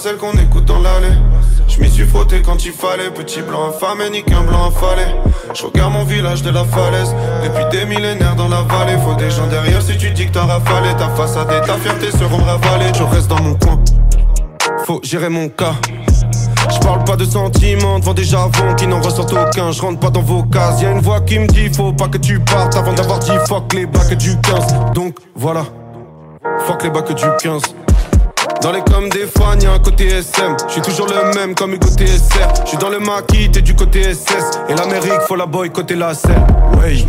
celle qu'on écoute dans l'allée. Je m'y suis frotté quand il fallait. Petit blanc affamé, nique un blanc affalé. Je regarde mon village de la falaise. Depuis des millénaires dans la vallée. Faut des gens derrière si tu dis que t'as rafalé. Ta façade et ta fierté seront ravalées. Je reste dans mon coin, faut gérer mon cas. Je parle pas de sentiments devant des javons qui n'en ressortent aucun. Je rentre pas dans vos cases. Y'a une voix qui me dit faut pas que tu partes avant d'avoir dit fuck les bacs du 15. Donc voilà, fuck les bacs du 15. Dans les coms des fans y'a un côté SM. J'suis toujours le même comme Hugo TSR. J'suis dans le maquis, t'es du côté SS. Et l'Amérique faut la boycotter la selle. Ouais.